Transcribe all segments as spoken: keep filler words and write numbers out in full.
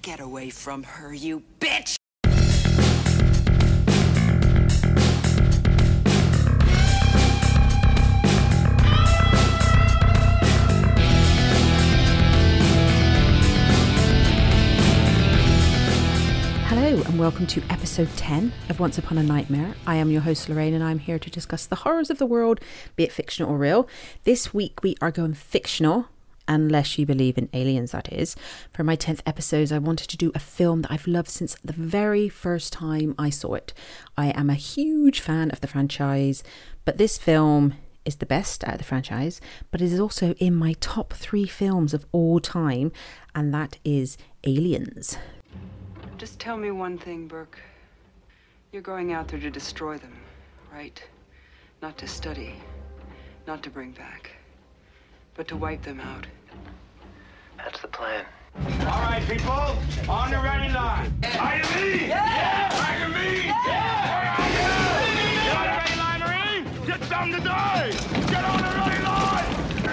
Get away from her, you bitch! Hello and welcome to episode ten of Once Upon a Nightmare. I am your host Lorraine and I'm here to discuss the horrors of the world, be it fictional or real. This week we are going fictional, unless you believe in aliens, that is. For my tenth episode, I wanted to do a film that I've loved since the very first time I saw it. I am a huge fan of the franchise, but this film is the best out of the franchise, but it is also in my top three films of all time, and that is Aliens. Just tell me one thing, Burke. You're going out there to destroy them, right? Not to study, not to bring back, but to wipe them out. That's the plan. All right, people, on the ready line. Are you me? Yeah! Are you me? Yeah! Are you? Get on the ready line, Marine! Get some to die! Get on the ready line!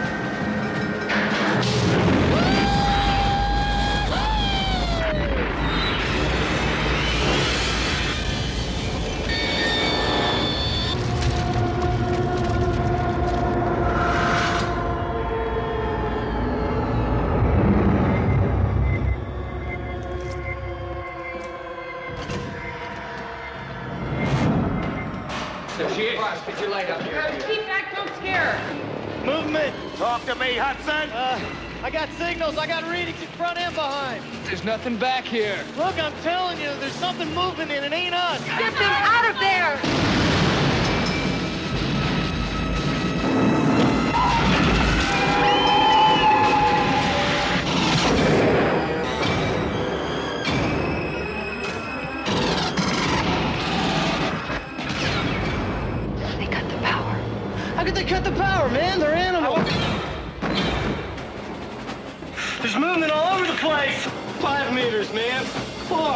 Get your light up here. Keep back, don't scare her. Movement! Talk to me, Hudson! Uh, I got signals, I got readings in front and behind. There's nothing back here. Look, I'm telling you, there's something moving and it ain't us. Get them out of there! How could they cut the power, man? They're animals. There's movement all over the place. Five meters, man. Four.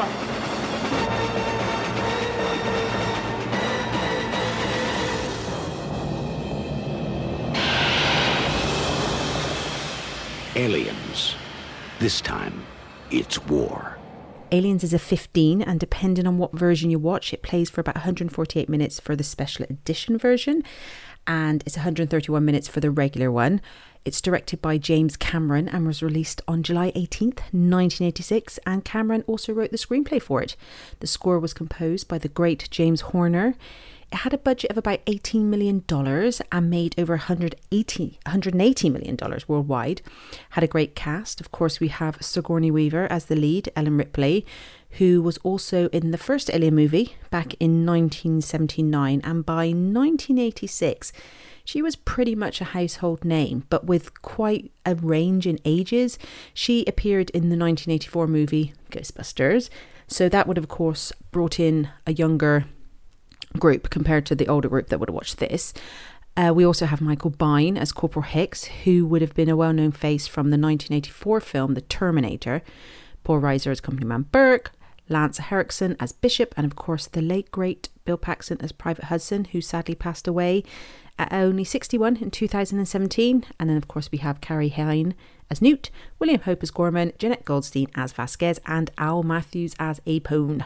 Aliens. This time, it's war. Aliens is a fifteen, and depending on what version you watch, it plays for about one hundred forty-eight minutes for the special edition version, and it's one hundred thirty-one minutes for the regular one. It's directed by James Cameron and was released on July eighteenth, nineteen eighty-six, and Cameron also wrote the screenplay for it. The score was composed by the great James Horner. It had a budget of about eighteen million dollars and made over one hundred eighty, one hundred eighty million dollars worldwide. Had a great cast. Of course, we have Sigourney Weaver as the lead, Ellen Ripley, who was also in the first Alien movie back in nineteen seventy-nine, and by nineteen eighty-six she was pretty much a household name, but with quite a range in ages. She appeared in the nineteen eighty-four movie Ghostbusters, so that would have of course brought in a younger group compared to the older group that would have watched this. Uh, we also have Michael Biehn as Corporal Hicks, who would have been a well-known face from the nineteen eighty-four film The Terminator. Paul Reiser as Company Man Burke, Lance Henriksen as Bishop, and of course the late great Bill Paxton as Private Hudson, who sadly passed away at only sixty-one in two thousand seventeen. And then of course we have Carrie Hine as Newt, William Hope as Gorman, Jeanette Goldstein as Vasquez, and Al Matthews as Apone.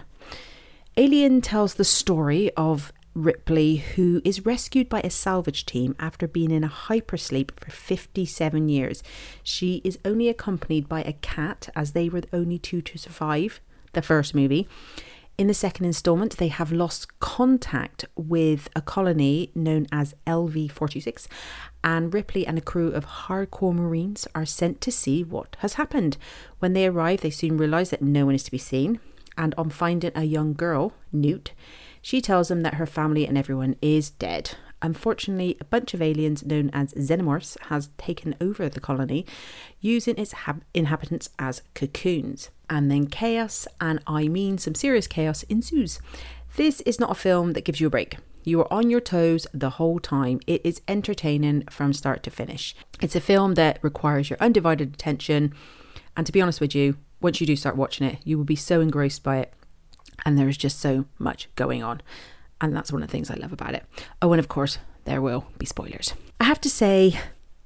Alien tells the story of Ripley, who is rescued by a salvage team after being in a hypersleep for fifty-seven years. She is only accompanied by a cat, as they were the only two to survive the first movie. In the second installment, they have lost contact with a colony known as L V forty-six, and Ripley and a crew of hardcore Marines are sent to see what has happened. When they arrive, they soon realise that no one is to be seen, and on finding a young girl, Newt, she tells them that her family and everyone is dead. Unfortunately, a bunch of aliens known as xenomorphs has taken over the colony, using its hab- inhabitants as cocoons. And then chaos, and I mean some serious chaos, ensues. This is not a film that gives you a break. You are on your toes the whole time. It is entertaining from start to finish. It's a film that requires your undivided attention. And to be honest with you, once you do start watching it, you will be so engrossed by it. And there is just so much going on. And that's one of the things I love about it. Oh, and of course, there will be spoilers. I have to say,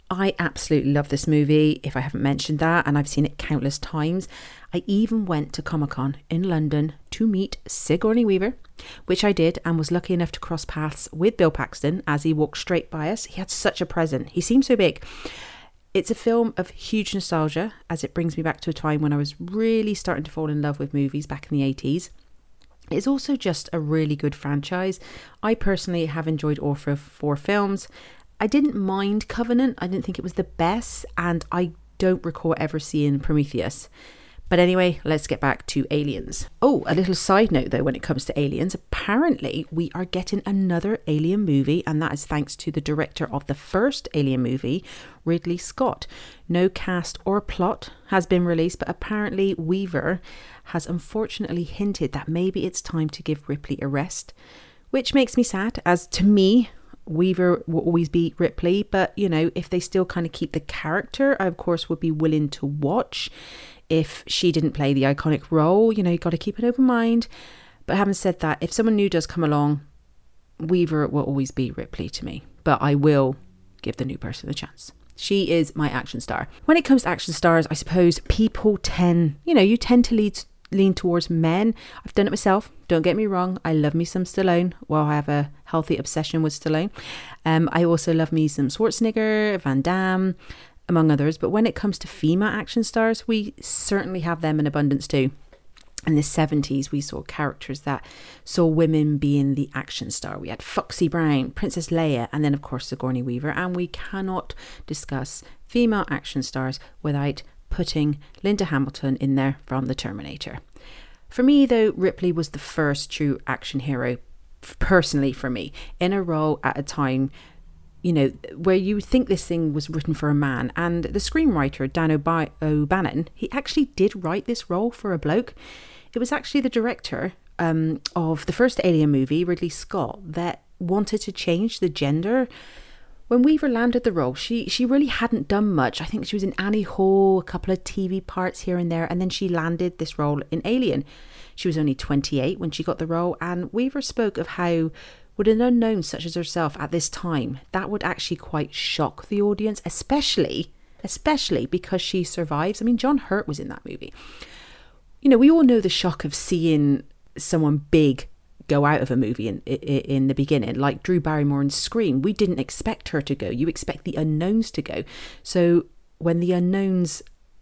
I absolutely love this movie, if I haven't mentioned that, and I've seen it countless times. I even went to Comic-Con in London to meet Sigourney Weaver, which I did, and was lucky enough to cross paths with Bill Paxton as he walked straight by us. He had such a presence. He seemed so big. It's a film of huge nostalgia, as it brings me back to a time when I was really starting to fall in love with movies back in the eighties. It's also just a really good franchise. I personally have enjoyed all four films. I didn't mind Covenant. I didn't think it was the best, and I don't recall ever seeing Prometheus. But anyway, let's get back to Aliens. Oh, a little side note though, when it comes to Aliens, apparently we are getting another Alien movie, and that is thanks to the director of the first Alien movie, Ridley Scott. No cast or plot has been released, but apparently Weaver has unfortunately hinted that maybe it's time to give Ripley a rest, which makes me sad, as to me, Weaver will always be Ripley, but you know, if they still kind of keep the character, I of course would be willing to watch. If she didn't play the iconic role, you know, you got to keep an open mind. But having said that, if someone new does come along, Weaver will always be Ripley to me, but I will give the new person a chance. She is my action star. When it comes to action stars, I suppose people tend, you know, you tend to lead lean towards men. I've done it myself. Don't get me wrong. I love me some Stallone. Well, I have a healthy obsession with Stallone. Um, I also love me some Schwarzenegger, Van Damme, among others. But when it comes to female action stars, we certainly have them in abundance too. In the seventies, we saw characters that saw women being the action star. We had Foxy Brown, Princess Leia, and then of course Sigourney Weaver. And we cannot discuss female action stars without putting Linda Hamilton in there from The Terminator. For me though, Ripley was the first true action hero, personally for me, in a role at a time, you know, where you think this thing was written for a man. And the screenwriter, Dan O'B- O'Bannon, he actually did write this role for a bloke. It was actually the director um, of the first Alien movie, Ridley Scott, that wanted to change the gender. When Weaver landed the role, she she really hadn't done much. I think she was in Annie Hall, a couple of T V parts here and there, and then she landed this role in Alien. She was only twenty-eight when she got the role, and Weaver spoke of how, with an unknown such as herself at this time, that would actually quite shock the audience, especially, especially because she survives. I mean, John Hurt was in that movie. You know, we all know the shock of seeing someone big go out of a movie in, in in the beginning, like Drew Barrymore in Scream. We didn't expect her to go. You expect the unknowns to go. So when the unknowns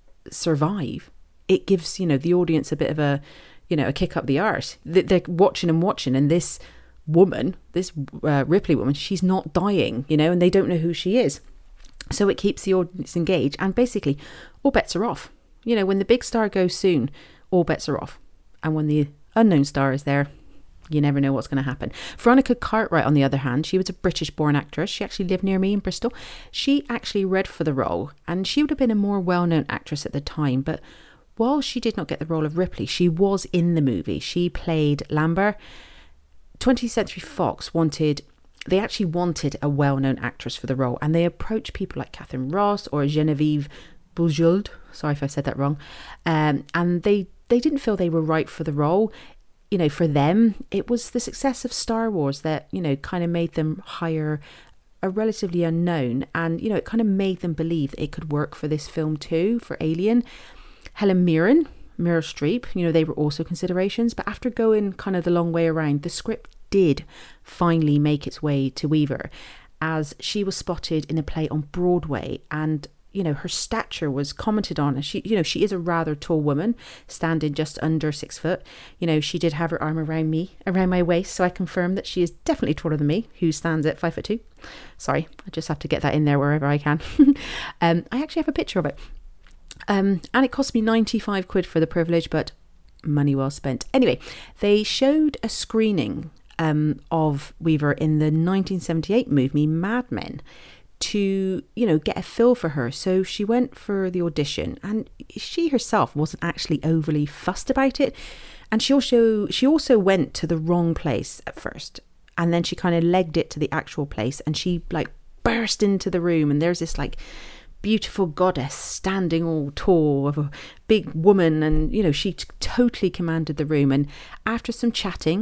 survive, it gives, you know, the audience a bit of a, you know, a kick up the arse. They're watching and watching, and this woman, this uh, Ripley woman, she's not dying, you know, and they don't know who she is. So it keeps the audience engaged, and basically all bets are off. You know, when the big star goes soon, all bets are off. And when the unknown star is there, you never know what's going to happen. Veronica Cartwright, on the other hand, she was a British-born actress. She actually lived near me in Bristol. She actually read for the role, and she would have been a more well-known actress at the time. But while she did not get the role of Ripley, she was in the movie. She played Lambert. twentieth Century Fox wanted, they actually wanted a well-known actress for the role, and they approached people like Catherine Ross or Genevieve Bujold. Sorry if I said that wrong. Um, and they, they didn't feel they were right for the role. You know, for them, it was the success of Star Wars that, you know, kind of made them hire a relatively unknown, and, you know, it kind of made them believe that it could work for this film too, for Alien. Helen Mirren, Meryl Streep, you know, they were also considerations, but after going kind of the long way around, the script did finally make its way to Weaver, as she was spotted in a play on Broadway, and you know, her stature was commented on. She, you know, she is a rather tall woman, standing just under six foot. You know, she did have her arm around me, around my waist, so I confirm that she is definitely taller than me, who stands at five foot two. Sorry, I just have to get that in there wherever I can. um, I actually have a picture of it. Um, and it cost me ninety-five quid for the privilege, but money well spent. Anyway, they showed a screening um, of Weaver in the nineteen seventy-eight movie Mad Men, to, you know, get a feel for her. So she went for the audition, and she herself wasn't actually overly fussed about it. And she also, she also went to the wrong place at first, and then she kind of legged it to the actual place, and she like burst into the room, and there's this like beautiful goddess standing all tall of a big woman, and, you know, she t- totally commanded the room. And after some chatting,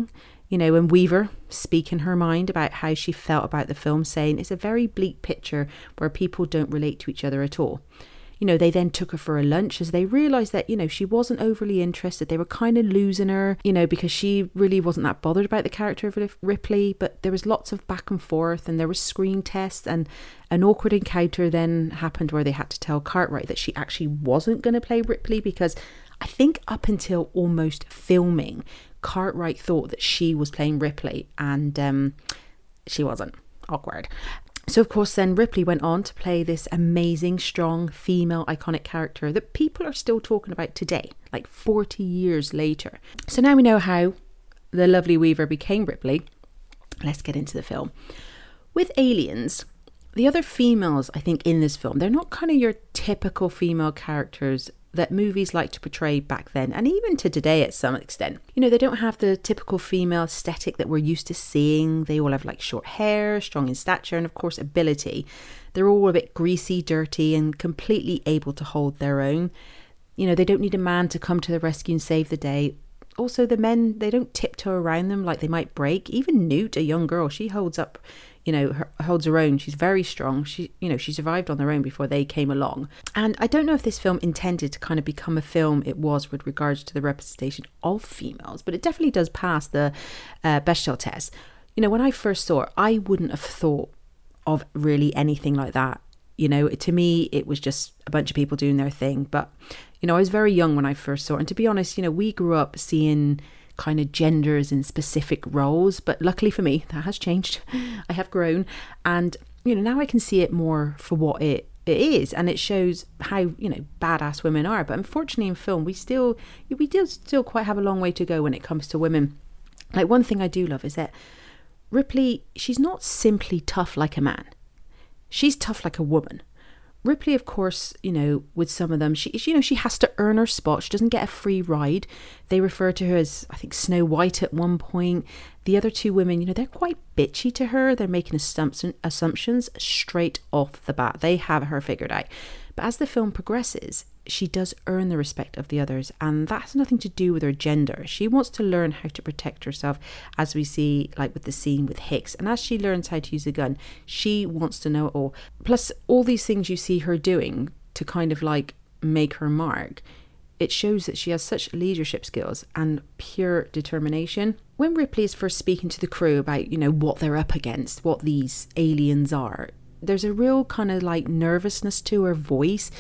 You know, and Weaver speaking her mind about how she felt about the film, saying it's a very bleak picture where people don't relate to each other at all. You know, they then took her for a lunch as they realised that, you know, she wasn't overly interested. They were kind of losing her, you know, because she really wasn't that bothered about the character of Ripley. But there was lots of back and forth, and there was screen tests, and an awkward encounter then happened where they had to tell Cartwright that she actually wasn't going to play Ripley, because I think up until almost filming, Cartwright thought that she was playing Ripley, and um, she wasn't. Awkward. So, of course, then Ripley went on to play this amazing, strong, female, iconic character that people are still talking about today, like forty years later. So now we know how the lovely Weaver became Ripley. Let's get into the film. With Aliens, the other females, I think, in this film, they're not kind of your typical female characters that movies like to portray back then, and even to today at some extent. You know, they don't have the typical female aesthetic that we're used to seeing. They all have like short hair, strong in stature, and of course ability. They're all a bit greasy, dirty, and completely able to hold their own. You know, they don't need a man to come to the rescue and save the day. Also, the men, they don't tiptoe around them like they might break. Even Newt, a young girl, she holds up, you know, her, holds her own. She's very strong. She, you know, she survived on her own before they came along. And I don't know if this film intended to kind of become a film it was with regards to the representation of females, but it definitely does pass the uh, Bechdel test. You know, when I first saw it, I wouldn't have thought of really anything like that. You know, to me, it was just a bunch of people doing their thing. But, you know, I was very young when I first saw it. And to be honest, you know, we grew up seeing kind of genders in specific roles. But luckily for me, that has changed. I have grown. And, you know, now I can see it more for what it, it is. And it shows how, you know, badass women are. But unfortunately in film, we still, we do still quite have a long way to go when it comes to women. Like, one thing I do love is that Ripley, she's not simply tough like a man. She's tough like a woman. Ripley, of course, you know, with some of them, she, you know, she has to earn her spot. She doesn't get a free ride. They refer to her as, I think, Snow White at one point. The other two women, you know, they're quite bitchy to her. They're making assumption, assumptions straight off the bat. They have her figured out. But as the film progresses, she does earn the respect of the others, and that has nothing to do with her gender. She wants to learn how to protect herself, as we see like with the scene with Hicks, and as she learns how to use a gun, she wants to know it all. Plus all these things you see her doing to kind of like make her mark, it shows that she has such leadership skills and pure determination. When Ripley is first speaking to the crew about, you know, what they're up against, what these aliens are, there's a real kind of like nervousness to her voice.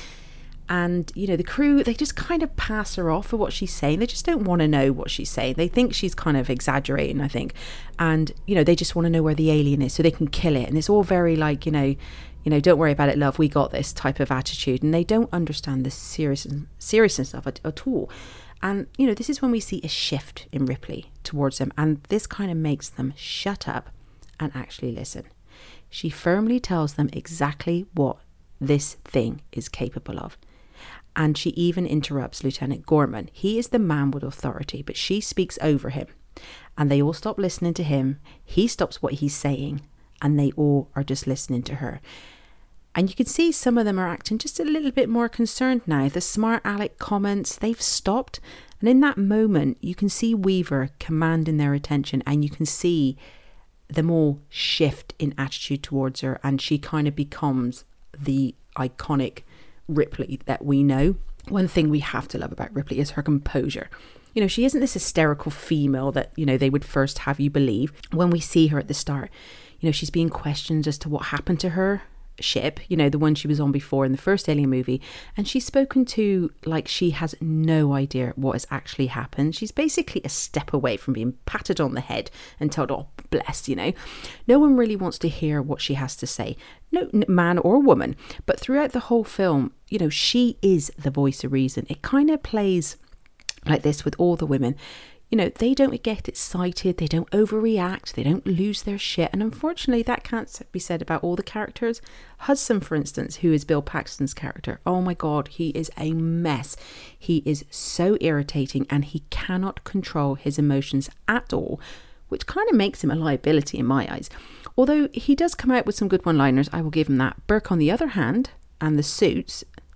And, you know, the crew, they just kind of pass her off for what she's saying. They just don't want to know what she's saying. They think she's kind of exaggerating, I think. And, you know, they just want to know where the alien is so they can kill it. And it's all very like, you know, you know, don't worry about it, love, we got this type of attitude. And they don't understand the serious, seriousness of it at all. And, you know, this is when we see a shift in Ripley towards them. And this kind of makes them shut up and actually listen. She firmly tells them exactly what this thing is capable of. And she even interrupts Lieutenant Gorman. He is the man with authority, but she speaks over him. And they all stop listening to him. He stops what he's saying, and they all are just listening to her. And you can see some of them are acting just a little bit more concerned now. The smart aleck comments, they've stopped. And in that moment, you can see Weaver commanding their attention, and you can see them all shift in attitude towards her, and she kind of becomes the iconic Ripley that we know. One thing we have to love about Ripley is her composure. You know, she isn't this hysterical female that, you know, they would first have you believe. When we see her at the start, you know, she's being questioned as to what happened to her ship, you know, the one she was on before in the first Alien movie, and she's spoken to like she has no idea what has actually happened. She's basically a step away from being patted on the head and told, oh, bless, you know. No one really wants to hear what she has to say, no man or woman. But throughout the whole film, you know, she is the voice of reason. It kind of plays like this with all the women. You know, they don't get excited, they don't overreact, they don't lose their shit. And unfortunately, that can't be said about all the characters. Hudson, for instance, who is Bill Paxton's character. Oh my God, he is a mess. He is so irritating and he cannot control his emotions at all, which kind of makes him a liability in my eyes. Although he does come out with some good one-liners, I will give him that. Burke, on the other hand, and the suits,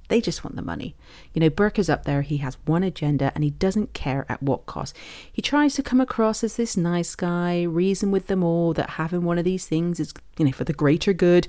They just want the money. You know, Burke is up there. He has one agenda and he doesn't care at what cost. He tries to come across as this nice guy, reason with them all that having one of these things is, you know, for the greater good.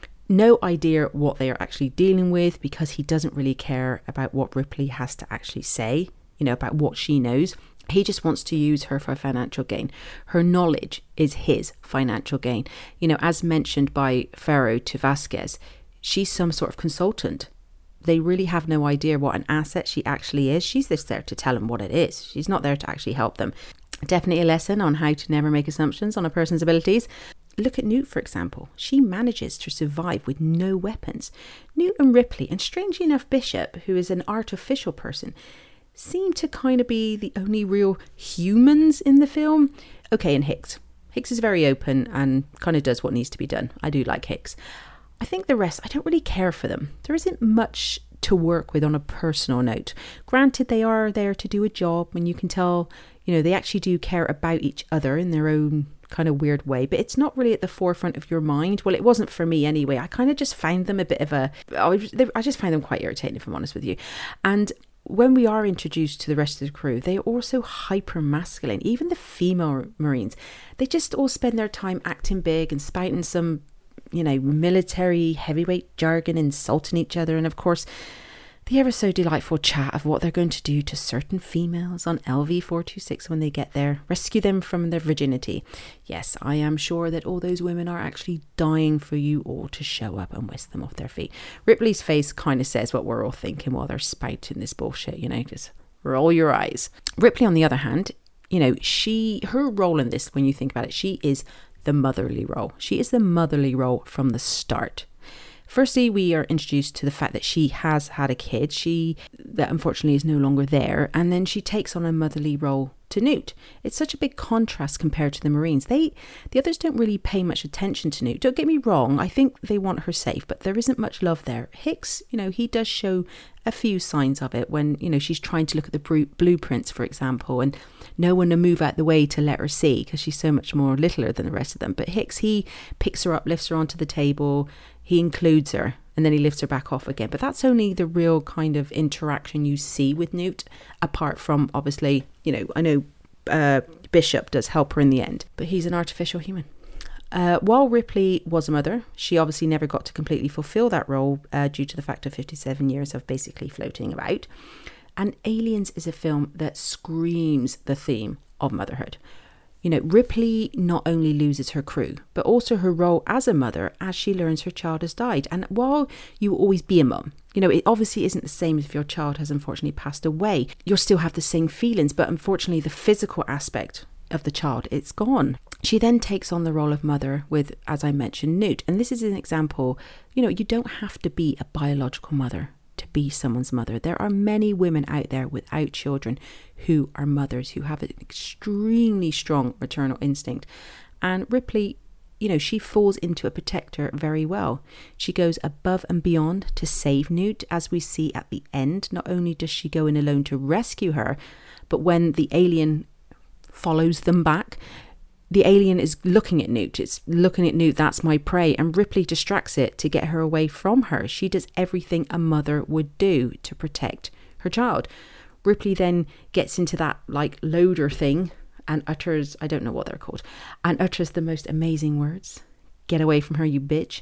No idea what they are actually dealing with, because he doesn't really care about what Ripley has to actually say, you know, about what she knows. He just wants to use her for financial gain. Her knowledge is his financial gain. You know, as mentioned by Farrow to Vasquez, she's some sort of consultant. They really have no idea what an asset she actually is. She's just there to tell them what it is. She's not there to actually help them. Definitely a lesson on how to never make assumptions on a person's abilities. Look at Newt, for example. She manages to survive with no weapons. Newt and Ripley, and strangely enough Bishop, who is an artificial person, seem to kind of be the only real humans in the film. Okay, and Hicks. Hicks is very open and kind of does what needs to be done. I do like Hicks. I think the rest, I don't really care for them. There isn't much to work with on a personal note. Granted, they are there to do a job, and you can tell, you know, they actually do care about each other in their own kind of weird way, but it's not really at the forefront of your mind. Well, it wasn't for me anyway. I kind of just found them a bit of a, I just find them quite irritating, if I'm honest with you. And when we are introduced to the rest of the crew, they are also hyper masculine. Even the female Marines, they just all spend their time acting big and spouting some, you know, military heavyweight jargon, insulting each other, and of course the ever so delightful chat of what they're going to do to certain females on L V four twenty-six when they get there, rescue them from their virginity. Yes, I am sure that all those women are actually dying for you all to show up and whisk them off their feet. Ripley's face kind of says what we're all thinking while they're spouting this bullshit, you know, just roll your eyes. Ripley, on the other hand, you know, she, her role in this, when you think about it, she is the motherly role. She is the motherly role from the start. Firstly, we are introduced to the fact that she has had a kid, she that unfortunately is no longer there, and then she takes on a motherly role to Newt. It's such a big contrast compared to the Marines. They, the others don't really pay much attention to Newt. Don't get me wrong, I think they want her safe, but there isn't much love there. Hicks, you know, he does show a few signs of it when, you know, she's trying to look at the blueprints, for example, and no one to move out the way to let her see because she's so much more littler than the rest of them. But Hicks, he picks her up, lifts her onto the table, he includes her, and then he lifts her back off again. But that's only the real kind of interaction you see with Newt, apart from, obviously, you know, I know uh, Bishop does help her in the end, but he's an artificial human. Uh, while Ripley was a mother, she obviously never got to completely fulfill that role uh, due to the fact of fifty-seven years of basically floating about. And Aliens is a film that screams the theme of motherhood. You know, Ripley not only loses her crew, but also her role as a mother as she learns her child has died. And while you will always be a mum, you know, it obviously isn't the same as if your child has unfortunately passed away. You'll still have the same feelings, but unfortunately the physical aspect of the child, it's gone. She then takes on the role of mother with, as I mentioned, Newt. And this is an example, you know, you don't have to be a biological mother to be someone's mother. There are many women out there without children who are mothers, who have an extremely strong maternal instinct. And Ripley, you know, she falls into a protector very well. She goes above and beyond to save Newt, as we see at the end. Not only does she go in alone to rescue her, but when the alien follows them back, the alien is looking at Newt. It's looking at Newt, that's my prey. And Ripley distracts it to get her away from her. She does everything a mother would do to protect her child. Ripley then gets into that like loader thing and utters, I don't know what they're called, and utters the most amazing words. Get away from her, you bitch.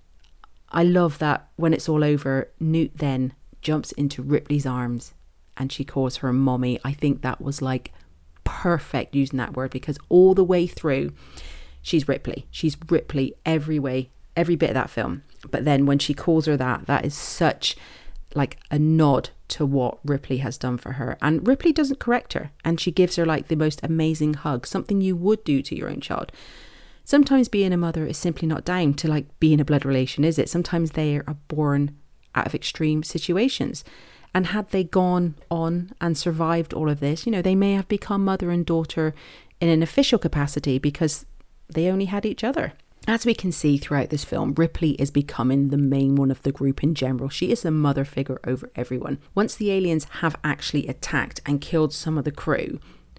I love that when it's all over, Newt then jumps into Ripley's arms and she calls her mommy. I think that was like perfect using that word, because all the way through she's Ripley. She's Ripley every way, every bit of that film. But then when she calls her that, that is such like a nod to what Ripley has done for her. And Ripley doesn't correct her, and she gives her like the most amazing hug, something you would do to your own child. Sometimes being a mother is simply not down to like being a blood relation, is it? Sometimes they are born out of extreme situations. And had they gone on and survived all of this, you know, they may have become mother and daughter in an official capacity because they only had each other. As we can see throughout this film, Ripley is becoming the main one of the group in general. She is the mother figure over everyone. Once the aliens have actually attacked and killed some of the crew,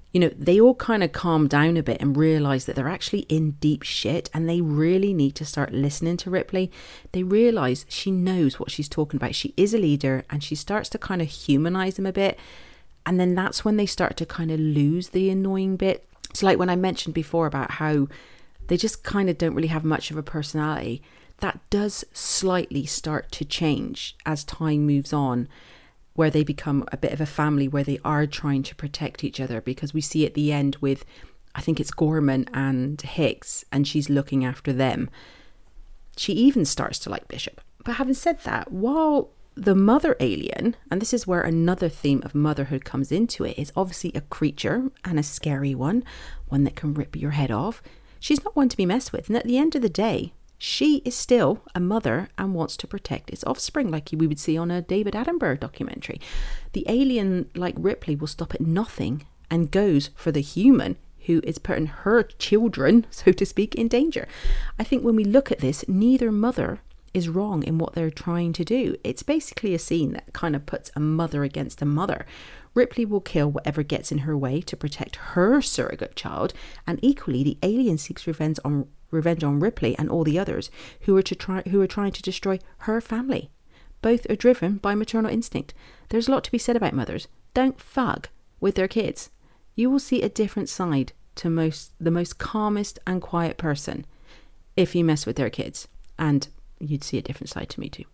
You know, they all kind of calm down a bit and realise that they're actually in deep shit and they really need to start listening to Ripley. They realise she knows what she's talking about. She is a leader, and she starts to kind of humanise them a bit. And then that's when they start to kind of lose the annoying bit. So like when I mentioned before about how they just kind of don't really have much of a personality, that does slightly start to change as time moves on, where they become a bit of a family, where they are trying to protect each other, because we see at the end with, I think it's Gorman and Hicks, and she's looking after them. She even starts to like Bishop. But having said that, while the mother alien, and this is where another theme of motherhood comes into it, is obviously a creature, and a scary one, one that can rip your head off, she's not one to be messed with. And at the end of the day, she is still a mother and wants to protect its offspring, like we would see on a David Attenborough documentary. The alien, like Ripley, will stop at nothing and goes for the human who is putting her children, so to speak, in danger. I think when we look at this, neither mother is wrong in what they're trying to do. It's basically a scene that kind of puts a mother against a mother. Ripley will kill whatever gets in her way to protect her surrogate child, and equally the alien seeks revenge on revenge on Ripley and all the others who are to try who are trying to destroy her family. Both are driven by maternal instinct. There's a lot to be said about mothers. Don't fuck with their kids. You will see a different side to most the most calmest and quiet person if you mess with their kids, and you'd see a different side to me too.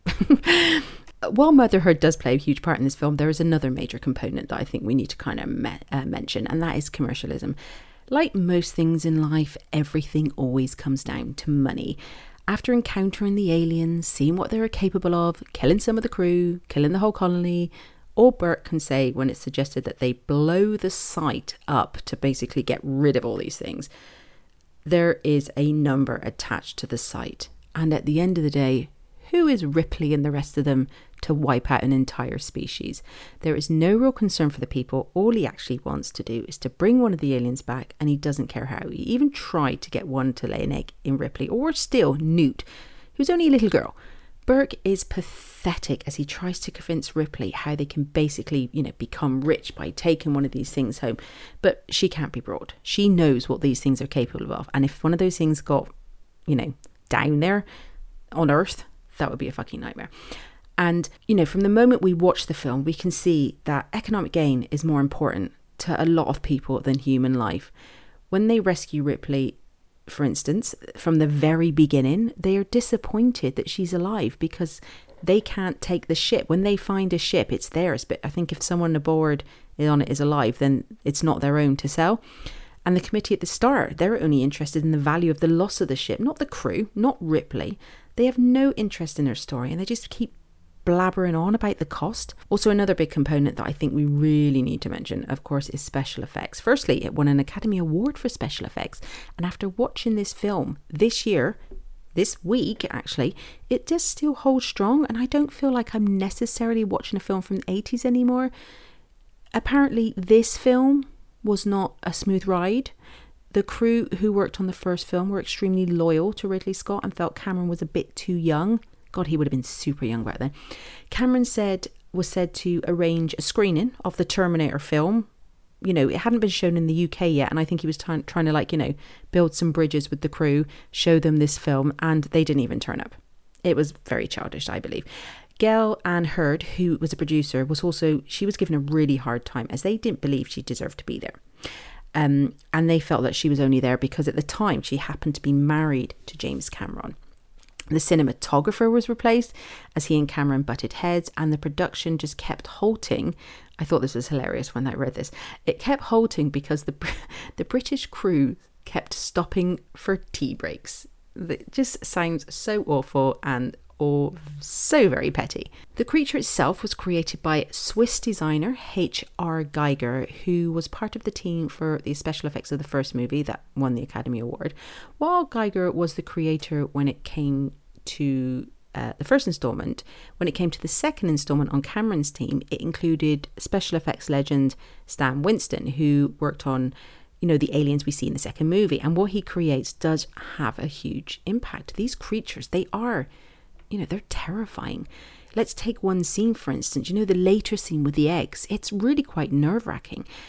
While motherhood does play a huge part in this film, there is another major component that I think we need to kind of me- uh, mention, and that is commercialism. Like most things in life, everything always comes down to money. After encountering the aliens, seeing what they were capable of, killing some of the crew, killing the whole colony, all Burke can say when it's suggested that they blow the site up to basically get rid of all these things, there is a number attached to the site. And at the end of the day, who is Ripley and the rest of them to wipe out an entire species? There is no real concern for the people. All he actually wants to do is to bring one of the aliens back, and he doesn't care how. He even tried to get one to lay an egg in Ripley, or still Newt, who's only a little girl. Burke is pathetic as he tries to convince Ripley how they can basically, you know, become rich by taking one of these things home. But she can't be brought. She knows what these things are capable of. And if one of those things got, you know, down there on Earth, that would be a fucking nightmare. And, you know, from the moment we watch the film, we can see that economic gain is more important to a lot of people than human life. When they rescue Ripley, for instance, from the very beginning, they are disappointed that she's alive because they can't take the ship. When they find a ship, it's theirs. But I think if someone aboard on it is alive, then it's not their own to sell. And the committee at the start, they're only interested in the value of the loss of the ship, not the crew, not Ripley. They have no interest in her story, and they just keep blabbering on about the cost. Also, another big component that I think we really need to mention, of course, is special effects. Firstly, it won an Academy Award for special effects, and after watching this film this year, this week actually, it does still hold strong, and I don't feel like I'm necessarily watching a film from the eighties anymore. Apparently, this film was not a smooth ride. The crew who worked on the first film were extremely loyal to Ridley Scott and felt Cameron was a bit too young. God, he would have been super young back then. Cameron said was said to arrange a screening of the Terminator film. You know, it hadn't been shown in the U K yet, and I think he was t- trying to, like, you know, build some bridges with the crew, show them this film, and they didn't even turn up. It was very childish, I believe. Gail Ann Hurd, who was a producer, was also, she was given a really hard time as they didn't believe she deserved to be there. Um, and they felt that she was only there because at the time she happened to be married to James Cameron. The cinematographer was replaced as he and Cameron butted heads, and the production just kept halting. I thought this was hilarious when I read this. It kept halting because the the British crew kept stopping for tea breaks. It just sounds so awful and or so very petty. The creature itself was created by Swiss designer H R Geiger, who was part of the team for the special effects of the first movie that won the Academy Award. While Geiger was the creator when it came to uh, the first installment, when it came to the second installment on Cameron's team, it included special effects legend Stan Winston, who worked on, you know, the aliens we see in the second movie. And what he creates does have a huge impact. These creatures, they are, you know, they're terrifying. Let's take one scene, for instance, you know, the later scene with the eggs. It's really quite nerve-wracking.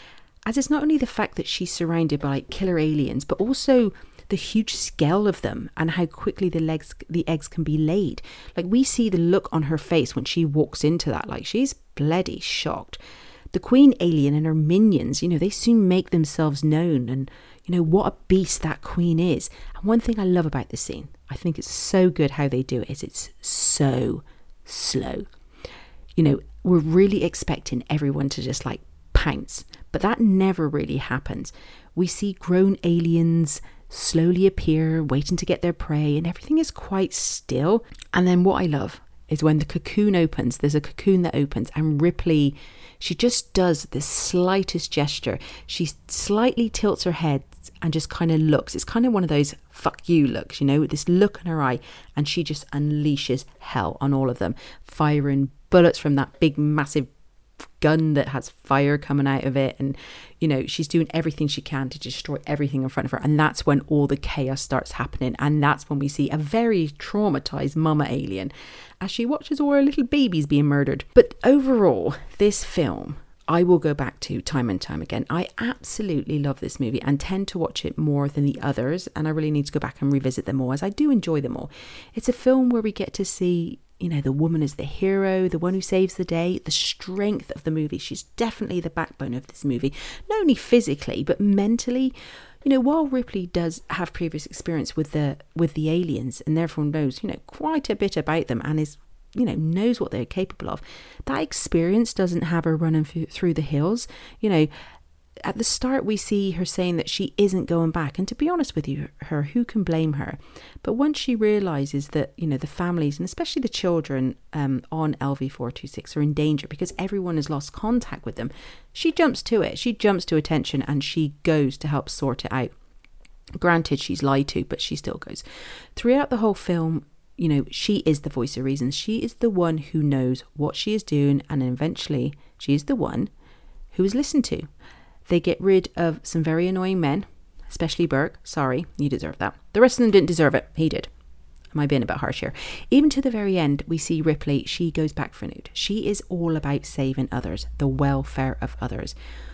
as it's not only the fact that she's surrounded by like killer aliens, but also the huge scale of them and how quickly the legs, the eggs can be laid. Like we see the look on her face when she walks into that, like she's bloody shocked. The queen alien and her minions, you know, they soon make themselves known, and you know what a beast that queen is. And one thing I love about this scene, I think it's so good how they do it, is it's so slow. You know, we're really expecting everyone to just like pounce, but that never really happens. We see grown aliens slowly appear, waiting to get their prey, and everything is quite still. And then what I love is when the cocoon opens, there's a cocoon that opens, and Ripley, she just does the slightest gesture. She slightly tilts her head and just kind of looks. It's kind of one of those fuck you looks, you know, with this look in her eye, and she just unleashes hell on all of them, firing bullets from that big massive gun that has fire coming out of it. And you know, she's doing everything she can to destroy everything in front of her, and that's when all the chaos starts happening. And that's when we see a very traumatized mama alien as she watches all her little babies being murdered. But overall, this film I will go back to time and time again. I absolutely love this movie and tend to watch it more than the others, and I really need to go back and revisit them all, as I do enjoy them all. It's a film where we get to see, you know, the woman as the hero, the one who saves the day, the strength of the movie. She's definitely the backbone of this movie, not only physically but mentally. You know, while Ripley does have previous experience with the with the aliens and therefore knows, you know, quite a bit about them and is, you know, knows what they're capable of, that experience doesn't have her running f- through the hills. You know, at the start we see her saying that she isn't going back, and to be honest with you, her, who can blame her? But once she realises that, you know, the families and especially the children um, on L V four twenty-six are in danger because everyone has lost contact with them, she jumps to it. She jumps to attention and she goes to help sort it out. Granted, she's lied to, but she still goes. Throughout the whole film, you know, she is the voice of reason. She is the one who knows what she is doing, and eventually she is the one who is listened to. They get rid of some very annoying men, especially Burke. Sorry, you deserve that. The rest of them didn't deserve it. He did. Am I being a bit harsh here? Even to the very end, we see Ripley. She goes back for nude. She is all about saving others, the welfare of others.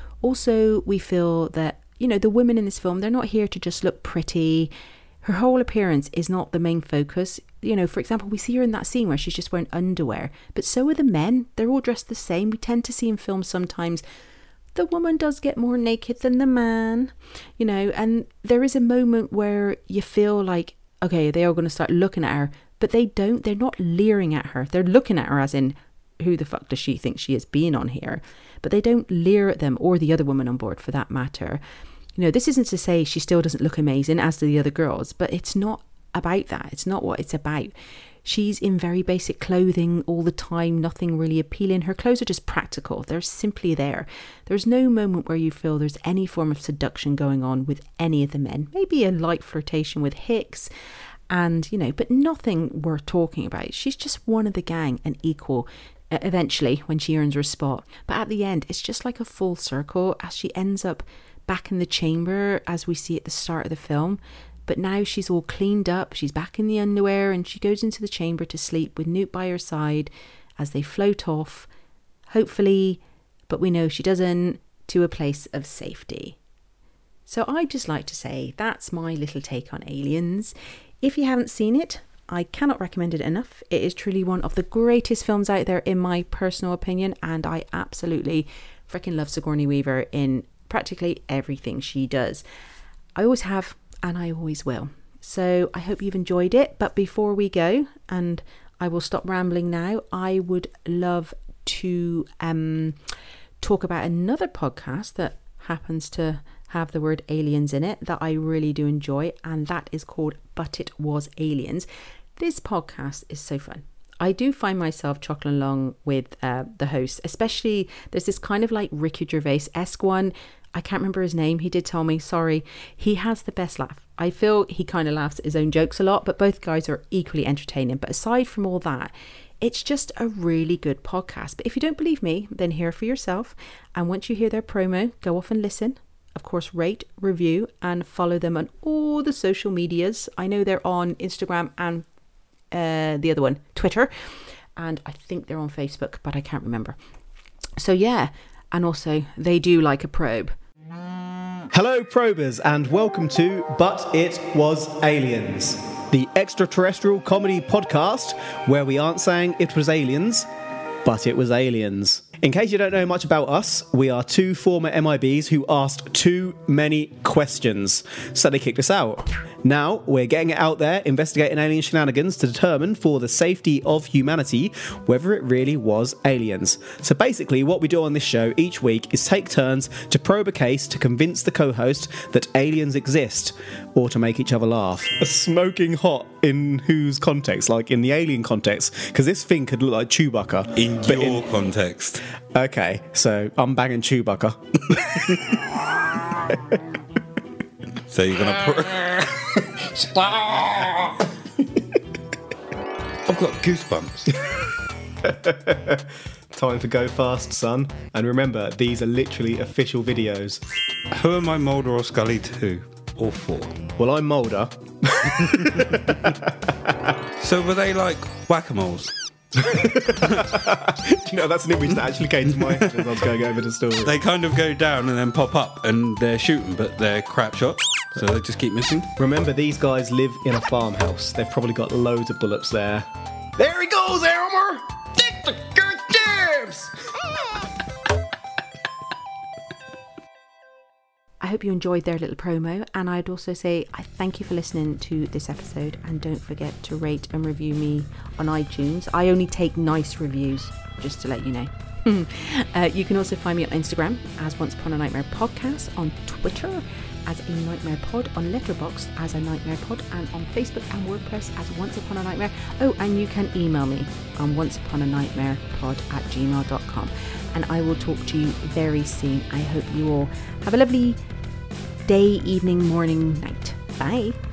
Also, we feel that, you know, the women in this film, they're not here to just look pretty. Her whole appearance is not the main focus. You know, for example, we see her in that scene where she's just wearing underwear, but so are the men. They're all dressed the same. We tend to see in films sometimes the woman does get more naked than the man, you know, and there is a moment where you feel like, okay, they are going to start looking at her, but they don't. They're not leering at her. They're looking at her as in, who the fuck does she think she is being on here? But they don't leer at them, or the other woman on board for that matter. You know, this isn't to say she still doesn't look amazing, as do the other girls, but it's not about that. It's not what it's about. She's in very basic clothing all the time, nothing really appealing. Her clothes are just practical. They're simply there. There's no moment where you feel there's any form of seduction going on with any of the men. Maybe a light flirtation with Hicks, and, you know, but nothing worth talking about. She's just one of the gang and equal eventually when she earns her spot. But at the end, it's just like a full circle as she ends up back in the chamber as we see at the start of the film. But now she's all cleaned up, she's back in the underwear, and she goes into the chamber to sleep with Newt by her side as they float off, hopefully, but we know she doesn't, to a place of safety. So I'd just like to say that's my little take on Aliens. If you haven't seen it, I cannot recommend it enough. It is truly one of the greatest films out there in my personal opinion, and I absolutely freaking love Sigourney Weaver in practically everything she does. I always have, and I always will. So I hope you've enjoyed it. But before we go, and I will stop rambling now, I would love to um, talk about another podcast that happens to have the word aliens in it that I really do enjoy, and that is called But It Was Aliens. This podcast is so fun. I do find myself chuckling along with uh, the host, especially there's this kind of like Ricky Gervais-esque one. I can't remember his name. He did tell me, sorry. He has the best laugh. I feel he kind of laughs at his own jokes a lot, but both guys are equally entertaining. But aside from all that, it's just a really good podcast. But if you don't believe me, then hear for yourself. And once you hear their promo, go off and listen. Of course, rate, review, and follow them on all the social medias. I know they're on Instagram and uh, the other one, Twitter. And I think they're on Facebook, but I can't remember. So yeah, and also they do like a probe. Hello, probers, and welcome to But It Was Aliens, the extraterrestrial comedy podcast where we aren't saying it was aliens, but it was aliens. In case you don't know much about us, we are two former M I Bs who asked too many questions, so they kicked us out. Now, we're getting it out there, investigating alien shenanigans to determine for the safety of humanity whether it really was aliens. So basically, what we do on this show each week is take turns to probe a case to convince the co-host that aliens exist, or to make each other laugh. A smoking hot in whose context? Like in the alien context? Because this thing could look like Chewbacca. In your in... context. Okay, so I'm banging Chewbacca. So you're gonna put... Stop! I've got goosebumps. Time for Go Fast, son. And remember, these are literally official videos. Who am I, Mulder or Scully to? Or for? Well, I'm Mulder. So were they like whack-a-moles? You know, that's an image that actually came to my head as I was going over the story. They kind of go down and then pop up and they're shooting, but they're crap shots, so they just keep missing. Remember, these guys live in a farmhouse. They've probably got loads of bullets there. There he goes, Elmer! Take the good jabs! I hope you enjoyed their little promo, and I'd also say I thank you for listening to this episode, and don't forget to rate and review me on iTunes. I only take nice reviews, just to let you know. uh, you can also find me on Instagram as Once Upon a Nightmare Podcast, on Twitter as a Nightmare Pod, on Letterboxd as a Nightmare Pod, and on Facebook and WordPress as Once Upon a Nightmare. Oh, and you can email me on onceuponanightmarepod at gmail dot com, and I will talk to you very soon. I hope you all have a lovely day, evening, morning, night. Bye.